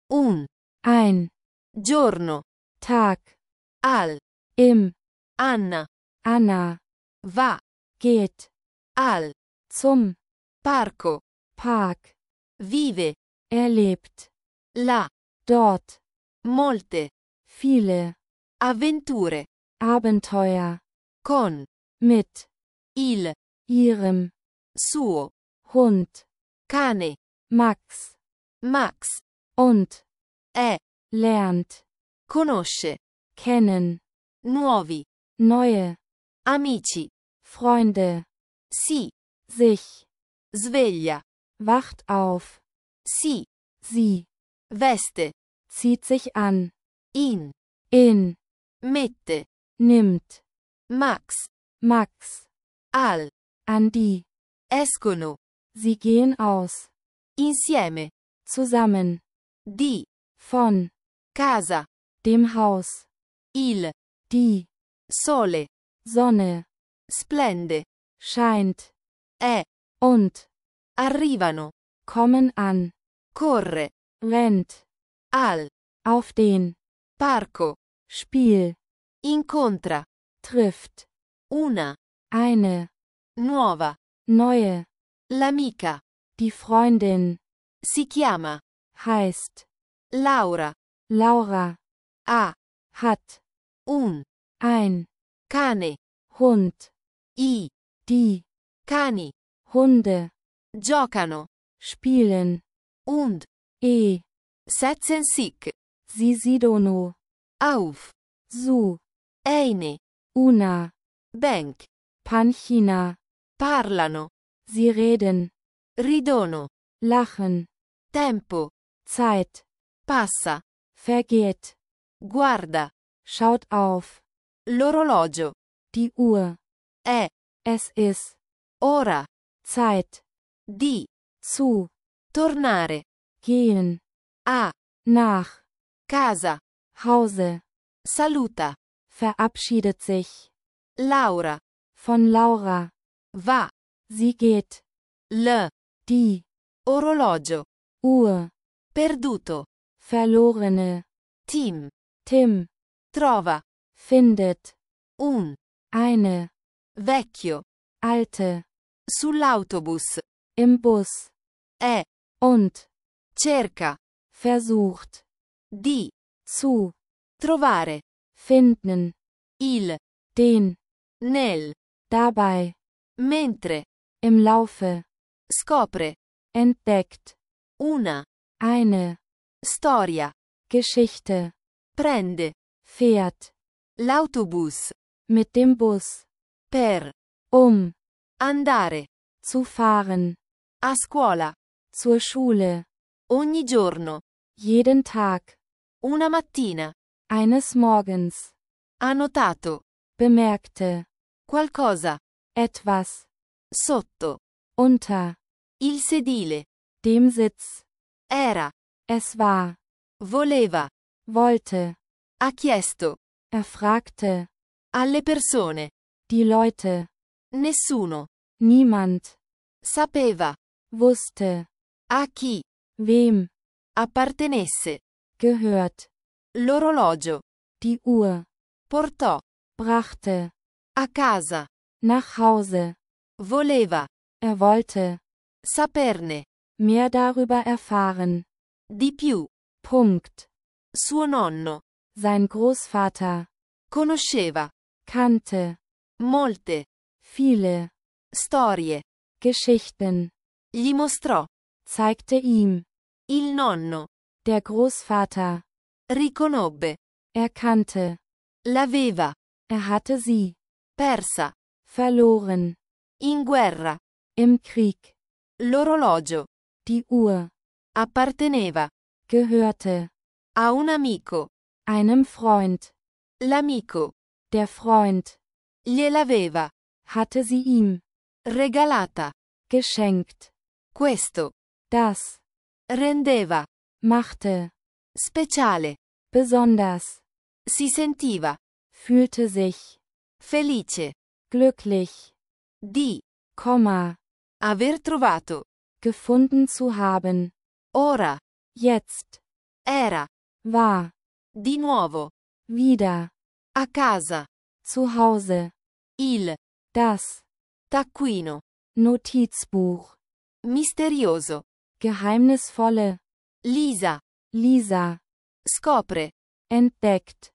Un ein giorno. Tag, Al im Anna Anna va geht al zum parco. Park, Vive erlebt là dort molte viele avventure Abenteuer con mit il ihrem suo Hund cane. Max Max und è lernt conosce kennen nuovi neue amici. Freunde, Si sich sveglia. wacht auf, Si sie veste. zieht sich an, In in mette. nimmt Max Max al an die, escono sie gehen aus, insieme zusammen, di von casa. dem Haus, Il die sole Sonne splende. scheint È und arrivano. kommen an, Corre rennt al auf den parco. Spiel, Incontra trifft una eine nuova. neue, L'amica die Freundin si chiama heißt Laura. Laura, Ha hat un ein cane. Hund, I die cani Hunde giocano. spielen, Und setzen sich sie sidono, auf su, eine una, Bank. Panchina, Parlano. sie reden, Ridono. lachen, Tempo Zeit, passa. vergeht, Guarda schaut auf, l'orologio. die Uhr, È es ist ora Zeit, di zu tornare gehen, a nach casa. Hause, Saluta verabschiedet sich Laura. von Laura, Va sie geht, die orologio. Uhr, Perduto. verlorene, Tim Tim trova findet un eine vecchio alte sull'autobus. im Bus È und cerca versucht di zu trovare finden il den nel dabei mentre im Laufe scopre entdeckt una eine storia. Geschichte, Prende fährt l'autobus mit dem Bus per andare zu fahren a scuola zur Schule ogni giorno. jeden Tag Una mattina eines Morgens ha notato bemerkte qualcosa etwas sotto unter il sedile. dem Sitz. Era Es war, voleva wollte, ha chiesto fragte alle persone. die Leute. Nessuno Niemand sapeva wusste, a chi wem appartenesse. gehört. L'orologio Die Uhr portò brachte a casa. nach Hause. Voleva Wollte saperne mehr darüber erfahren. di più. Punkt. Suo nonno Sein Großvater conosceva kannte molte viele storie. Geschichten. Gli mostrò Zeigte ihm. il nonno. Der Großvater Riconobbe. erkannte. L'aveva Hatte sie persa verloren. in guerra. Im Krieg. L'orologio Die Uhr apparteneva gehörte a un amico. einem Freund. L'amico Der Freund gliel'aveva hatte sie ihm regalata. geschenkt. Questo Das rendeva machte speciale. besonders. Si sentiva Fühlte sich felice glücklich, di aver aver trovato gefunden zu haben. ora Jetzt Era. war, Di nuovo. wieder, A casa. zu Hause, Il. das, Taccuino. Notizbuch, Misterioso. geheimnisvolle, Lisa. Lisa, Scopre. entdeckt,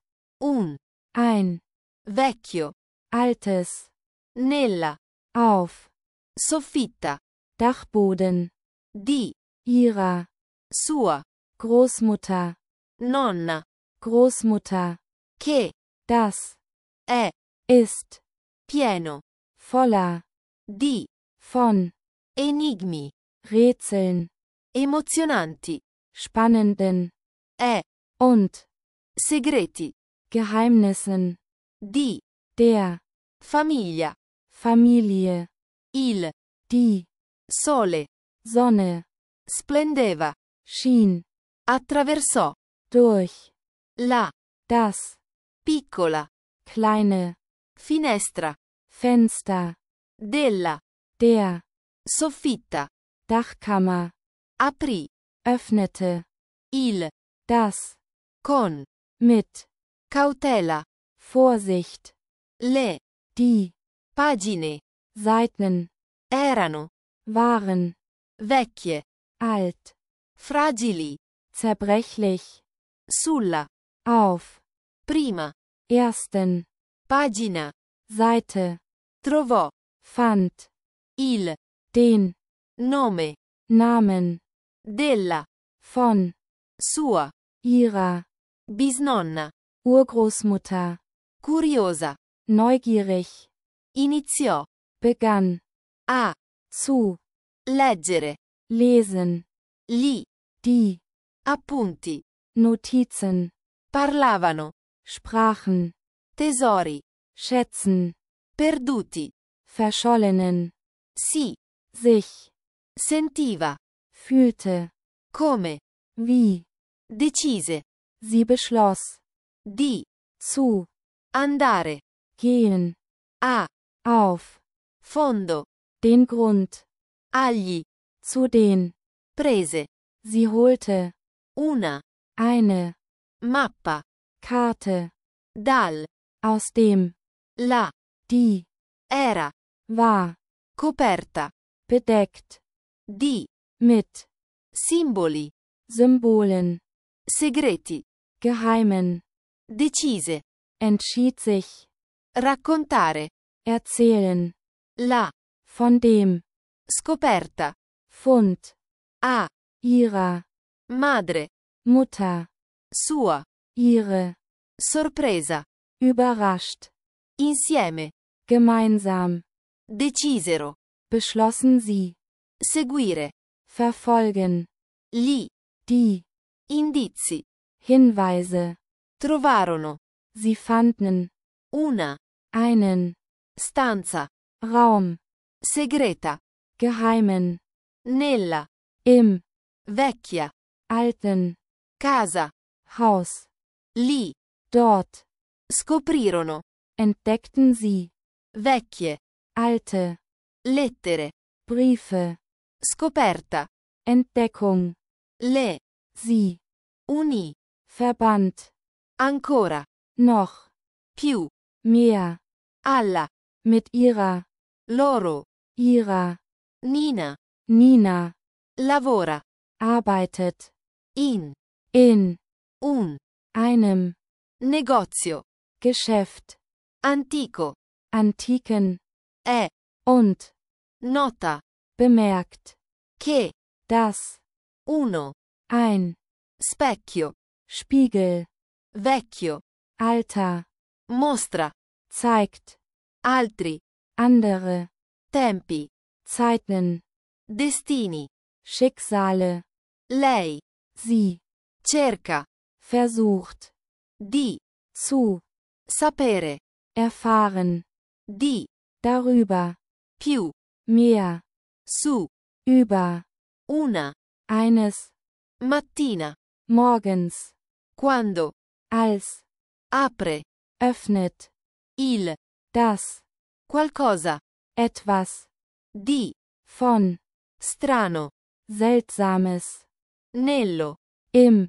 ein. Vecchio. altes, Nella. auf, Soffitta. Dachboden, Di. ihrer, Sua. Großmutter, Nonna. Großmutter, Che. das, È. ist, Pieno. voller, Di. von, Enigmi. Rätseln, Emozionanti. spannenden, È. und, Segreti. Geheimnissen, Di. der, Famiglia. Familie, Il. die, Sole. Sonne, Splendeva. schien, Attraversò. durch, La. das, Piccola. kleine, Finestra. Fenster, Della. der, Soffitta. Dachkammer, Aprì. öffnete, Il. das, Con. mit, Cautela. Vorsicht, Le. die, Pagine. Seiten, Erano. waren, Vecchie. alt, Fragili. zerbrechlich, Sulla. auf, Prima. ersten, Pagina. Seite, Trovò. fand, Il. den, Nome. Namen, Della. von, Sua. ihrer, Bisnonna. Urgroßmutter, Curiosa. neugierig, Iniziò. begann, A. zu, Leggere. lesen, Gli. die, Appunti. Notizen, Parlavano. sprachen, Tesori. schätzen, Perduti. verschollenen, Si. sich, Sentiva. fühlte, Come. wie, Decise. sie beschloss, Di. zu, Andare. gehen, A. auf, Fondo. den Grund, Agli. zu den, Prese. sie holte, Una. eine, Mappa. Karte, Dal. aus dem, La. die, Era. war, Coperta. bedeckt, Di. mit, Simboli. Symbolen, Segreti. geheimen, Decise. entschied sich, Raccontare. erzählen, La. von dem, Scoperta. Fund, A. ihrer, Madre. Mutter, Sua. ihre, Sorpresa. überrascht, Insieme. gemeinsam, Decisero. beschlossen sie, Seguire. verfolgen, Gli. die, Indizi. Hinweise, Trovarono. sie fanden, Una. einen, Stanza. Raum, Segreta. geheimen, Nella. im, Vecchia. alten, Casa. Haus, Lì. dort, Scoprirono. entdeckten sie, Vecchie. alte, Lettere. Briefe, Scoperta. Entdeckung, Le. sie, Unì. verband, Ancora. noch, Più. mehr, Alla. mit ihrer, Loro. ihrer, Nina. Nina, Lavora. arbeitet, In. in, Un. einem, Negozio. Geschäft, Antico. antiken, È. und, Nota. bemerkt, Che. das, Uno. ein, Specchio. Spiegel, Vecchio. alter, Mostra. zeigt, Altri. andere, Tempi. Zeiten, Destini. Schicksale, Lei. sie, Cerca. versucht, Di. zu, Sapere. erfahren, Di. darüber, Più. mehr, Su. über, Una. eines, Mattina. morgens, Quando. als, Apre. öffnet, Il. das, Qualcosa. etwas, Di. von, Strano. Seltsames, Nello. im,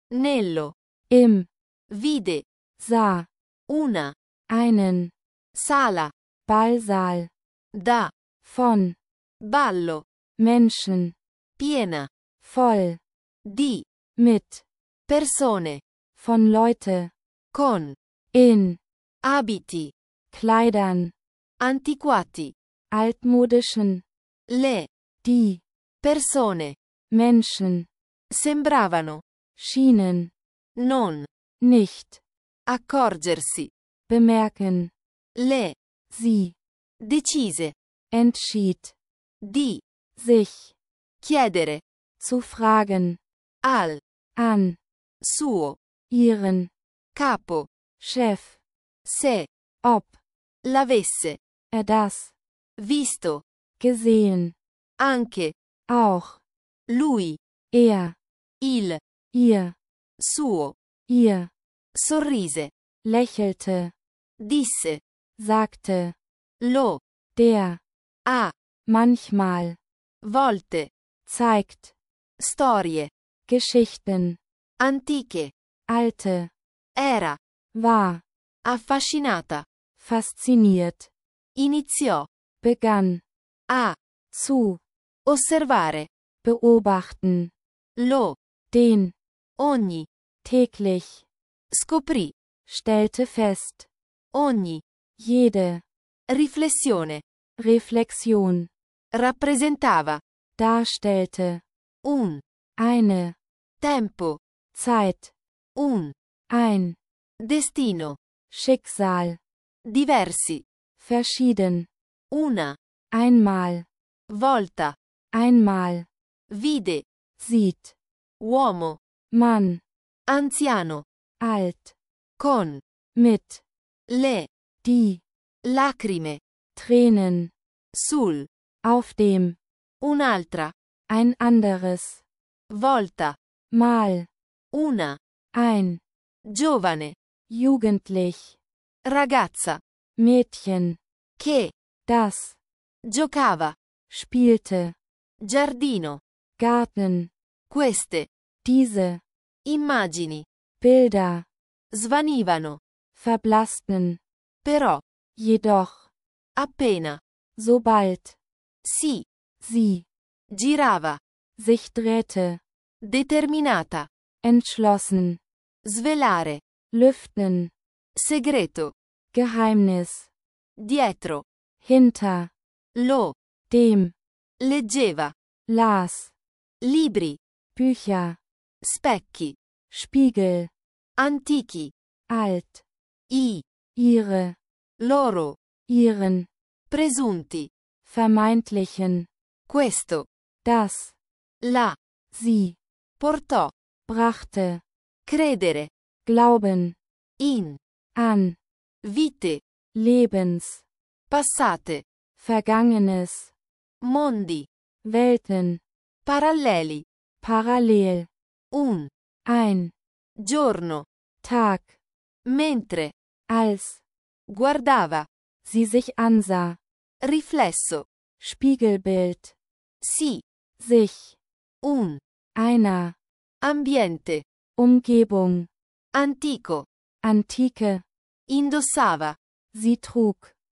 Nello. im, Vide. sah, Una. einen, Sala. Ballsaal, Da. von, Ballo. Menschen, Piena. voll, Di. mit, Persone. von Leute, Con. in, Abiti. Kleidern, Antiquati. altmodischen, Le. die, Persone. Menschen, Sembravano. schienen, Non. nicht, Accorgersi. bemerken, Le. sie, Decise. entschied, Di. sich, Chiedere. zu fragen, Al. an, Suo. ihren, Capo. Chef, Se. ob, L'avesse. das, Visto. gesehen, Anche. auch, Lui. er, Il. ihr, Suo. ihr, Sorrise. lächelte, Disse. sagte, Lo. der, A. manchmal, Volte. zeigt, Storie. Geschichten, Antiche. alte, Era. war, Affascinata. fasziniert, Iniziò. begann, A. zu, Osservare. beobachten, Lo. den, Ogni. täglich, Scoprì. stellte fest, Ogni. jede, Riflessione. Reflexion, Rappresentava. darstellte, Un. eine, Tempo. Zeit, Un. ein, Destino. Schicksal, Diversi. verschieden, Una. einmal, Volta. einmal, Vide. sieht, Uomo. Mann, Anziano. alt, Con. mit, Le. die, Lacrime. Tränen, Sul. auf dem, Un'altra. ein anderes, Volta. Mal, Una. ein, Giovane. jugendlich, Ragazza. Mädchen, Che. das, Giocava. spielte, Giardino. Garten, Queste. diese, Immagini. Bilder, Svanivano. verblassten, Però. jedoch, Appena. sobald, Sì. sie, Girava. sich drehte, Determinata. entschlossen, Svelare. lüften, Segreto. Geheimnis, Dietro. hinter, Lo. dem, Leggeva. las, Libri. Bücher, Specchi. Spiegel, Antichi. alt, I. ihre, Loro. ihren, Presunti. vermeintlichen, Questo. das, La. sie, Portò. brachte, Credere. glauben, In. an, Vite. Lebens, Passate. Vergangenes, Mondi. Welten, Paralleli. parallel, Un. ein, Giorno. Tag, Mentre. als, Guardava. sie sich ansah, Riflesso. Spiegelbild, Sì. sich, Un. einer, Ambiente. Umgebung, Antico. Antike, Indossava. sie trug,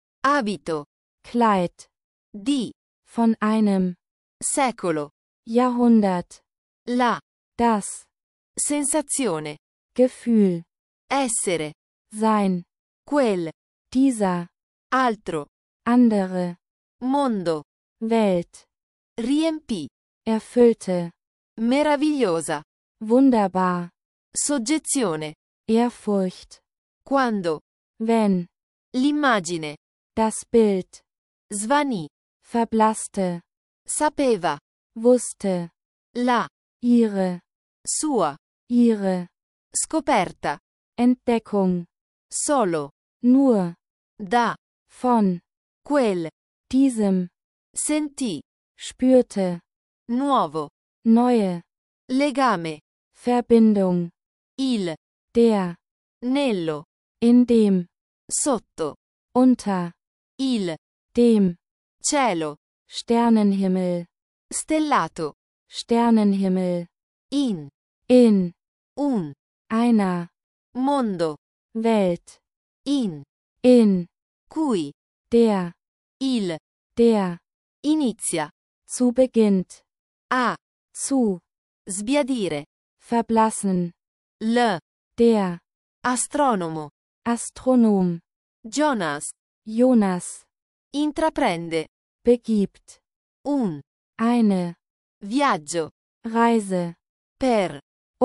Abito. Kleid, Di. von einem, Secolo. Jahrhundert, La. das, Sensazione. Gefühl, Essere. sein, Quel. dieser, Altro. andere, Mondo. Welt, Riempì. erfüllte, Meravigliosa. wunderbar, Soggezione. Ehrfurcht, Quando. wenn, L'immagine. das Bild, Svanì. verblasste, Sapeva. wusste, La. ihre, Sua. ihre, Scoperta. Entdeckung, Solo. nur, Da. von, Quel. diesem, Sentì. spürte, Nuovo. neue, Legame. Verbindung, Il. der, Nello. in dem, Sotto. unter, Il. dem, Cielo. Sternenhimmel, Stellato. Sternenhimmel, In. in, Un. einer, Mondo. Welt, In. in, Cui. der, Il. der, Inizia. zu beginnt, A. zu, Sbiadire. verblassen, L. der, Astronomo. Astronom, Jonas. Jonas, Intraprende. begibt, Un. eine, Viaggio. Reise, Per.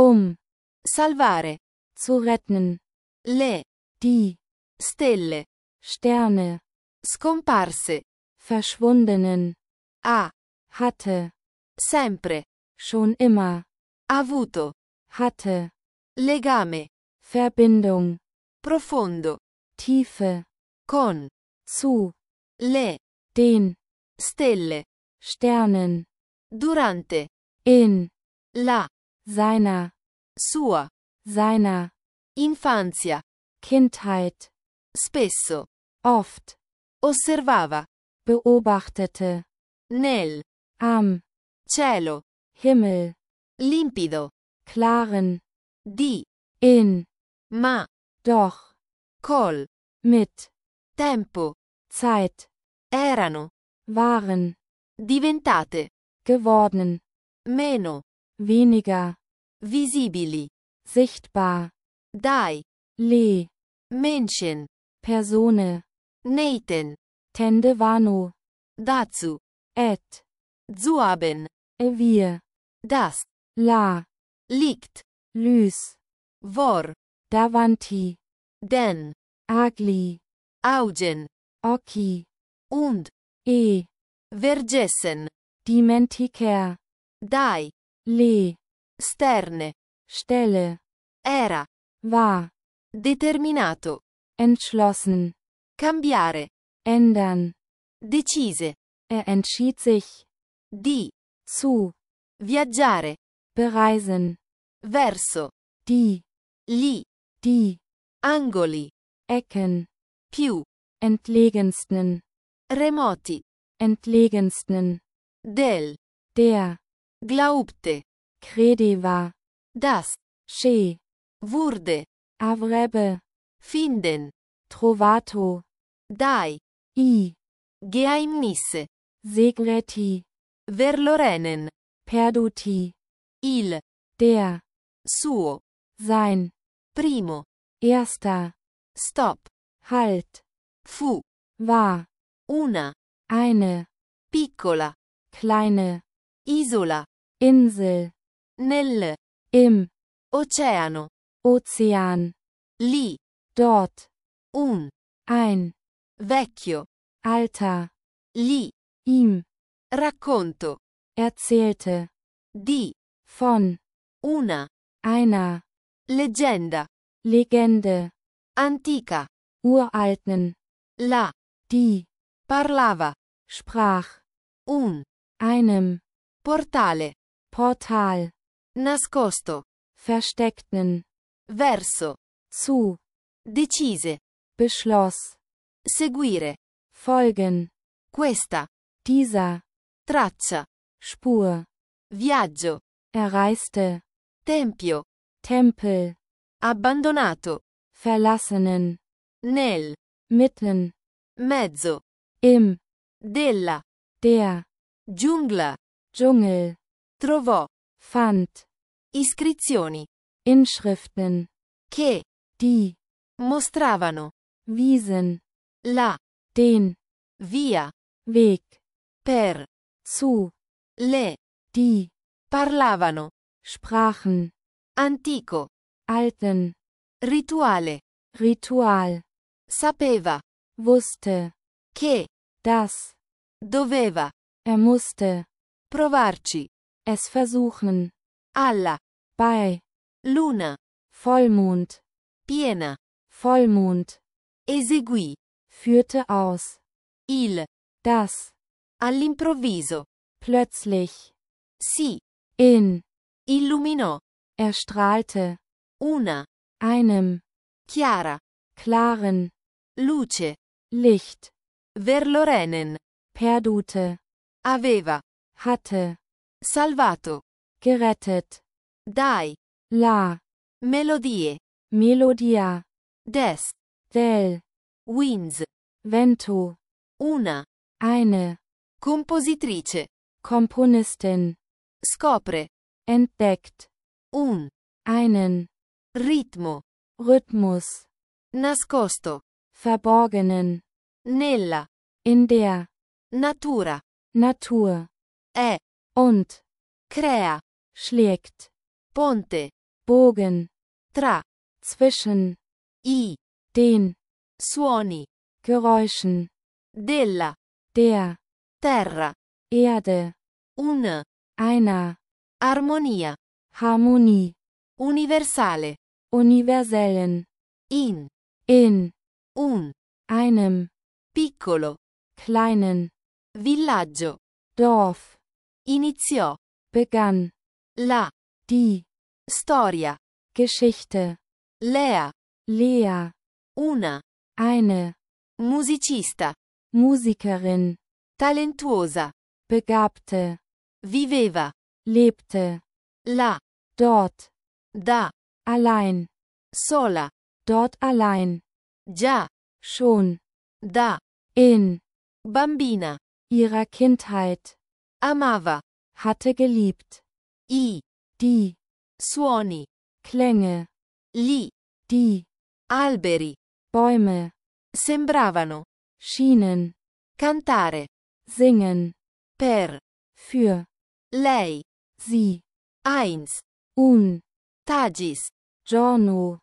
salvare, zu retten, Le. die, Stelle. Sterne, Scomparse. verschwundenen, Ha. hatte, Sempre. schon immer, Avuto. hatte, Legame. Verbindung, Profondo. Tiefe, Con. zu, Le. den, Stelle. Sternen, Durante. in, La. seiner, Sua. seiner, Infanzia. Kindheit, Spesso. oft, Osservava. beobachtete, Nel. am, Cielo. Himmel, Limpido. klaren, Di. in, Ma. doch, Col. mit, Tempo. Zeit, Erano. waren, Diventate. geworden, Meno. weniger, Visibili. sichtbar, Dai. le, Menschen. Persone, Neiten. tende vano, Dazu. et, Zuaben. wir, Das. la, Liegt. lys, Vor. davanti, Den. agli, Augen. occhi, Und. Vergessen. dimenticher, Dai. le, Sterne. Stelle, Era. war, Determinato. entschlossen, Cambiare. ändern, Decise. entschied sich, Di. zu, Viaggiare. bereisen, Verso. die, Gli. Angoli. Ecken, Più. entlegensten, Remoti. entlegensten, Del. der, Glaubte. credeva, Das. che, Wurde. avrebbe, Finden. trovato, Dai. i, Geheimnisse. segreti, Verlorenen. perduti, Il. der, Suo. sein, Primo. erster, Stop. halt, Fu. war, Una. eine, Piccola. kleine, Isola. Insel, Nel. im, Oceano. Ozean, Lì. dort, Un. ein, Vecchio. alter, Lì. ihm, Racconto. erzählte, Di. von, Una. einer, Leggenda. Legende, Antica. uralten, La. die, Parlava. sprach, Un. einem, Portale. Portal, Nascosto. versteckten, Verso. zu, Decise. beschloss, Seguire. folgen, Questa. dieser, Traccia. Spur, Viaggio. erreiste, Tempio. Tempel, Abbandonato. verlassenen, Nel. mitten, Mezzo. im, Della. der, Giungla. Dschungel, Trovò. fand, Iscrizioni. Inschriften, Che. die, Mostravano. wiesen, La. den, Via. Weg, Per. zu, Le. die, Parlavano. sprachen, Antico. alten, Rituale. Ritual, Sapeva. wusste, Che. dass, Doveva. musste, Provarci. es versuchen, Alla. bei, Luna. Vollmond, Piena. Vollmond, Eseguì. führte aus, Il. das, All'improvviso. plötzlich, Si. in, Illuminò. erstrahlte, Una. einem, Chiara. klaren, Luce. Licht, Verlorenen. perdute, Aveva. hatte, Salvato. gerettet, Dai. la, Melodie. Melodia, Des. del, Winds. Vento, Una. eine, Compositrice. Komponistin, Scopre. entdeckt, Un. einen, Ritmo. Rhythmus, Nascosto. verborgenen, Nella. in der, Natura. Natur, È. und, Crea. schlägt, Ponte. Bogen, Tra. zwischen, I. den, Suoni. Geräuschen, Della. der, Terra. Erde, Un. einer, Armonia. Harmonie, Universale. universellen, In. in, Un. einem, Piccolo. kleinen, Villaggio. Dorf, Iniziò. begann, La. die, Storia. Geschichte, Lea. Lea, Una. eine, Musicista. Musikerin, Talentuosa. Begabte, Viveva. lebte, Là. dort, Da. allein, Sola. dort allein, Già. schon, Da. in, Bambina. ihrer Kindheit, Amava. hatte geliebt, I. die, Suoni. Klänge, Gli. die, Alberi. Bäume, Sembravano. schienen, Cantare. singen, Per. für, Lei. sie, Heinz. un, Tagis. giorno,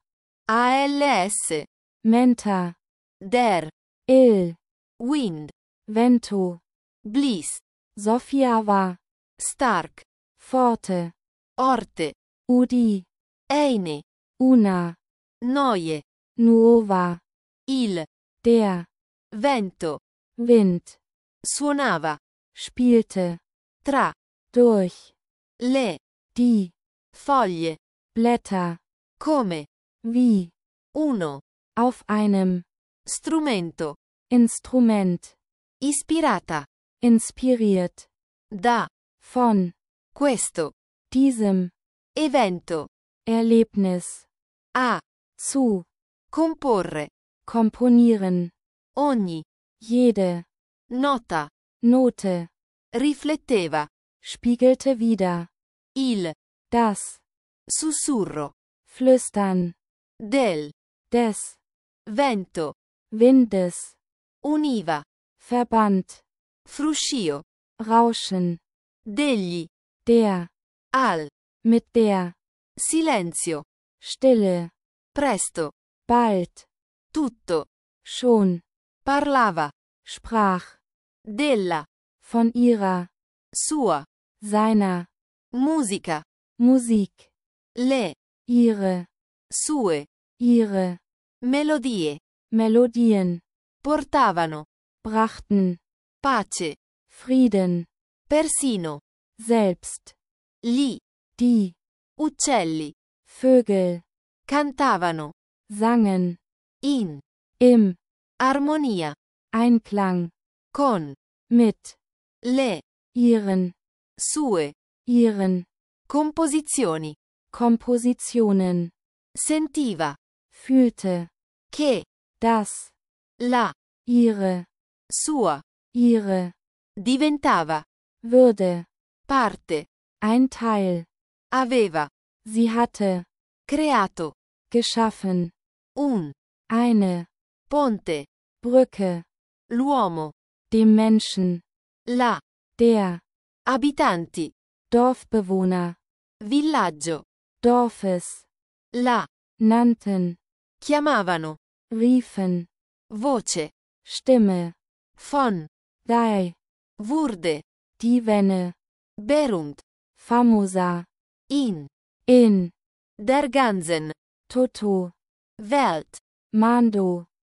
ALS. menta, Der. il, Wind. vento, Bliss. Sophia war, Stark. forte, Orte. udi, Eine. una, Noie. nuova, Il. der, Vento. Wind, Suonava. spielte, Tra. durch, Le. die, Foglie. Blätter, Come. wie, Uno. auf einem, Strumento. Instrument, Ispirata. inspiriert, Da. von, Questo. diesem, Evento. Erlebnis, A. zu, Comporre. komponieren, Ogni. jede, Nota. Note, Rifletteva. spiegelte wider, Il. das, Sussurro. Flüstern, Del. des, Vento. Windes, Univa. verband, Fruscio. Rauschen, Degli. der, Al. mit der, Silenzio. Stille, Presto. bald, Tutto. schon, Parlava. sprach, Della. von ihrer, Sua. seiner, Musica. Musik, Le. ihre, Sue. ihre, Melodie. Melodien, Portavano. brachten, Pace. Frieden, Persino. selbst, Gli. die, Uccelli. Vögel, Cantavano. sangen, In. im, Armonia. Einklang, Con. mit, Le. ihren, Sue. ihren, Composizioni. Kompositionen, Sentiva. fühlte, Che. das, La. ihre, Sua. ihre, Diventava. würde, Parte. ein Teil, Aveva. sie hatte, Creato. geschaffen, Un. eine, Ponte. Brücke, L'uomo. dem Menschen, La. der, Abitanti. Dorfbewohner, Villaggio. Dorfes, La. nannten, Chiamavano. riefen, Voce. Stimme, Von. dai, Wurde. die Wenne, Berunt. famosa, In. in, Der Ganzen. Toto, Welt. Mando,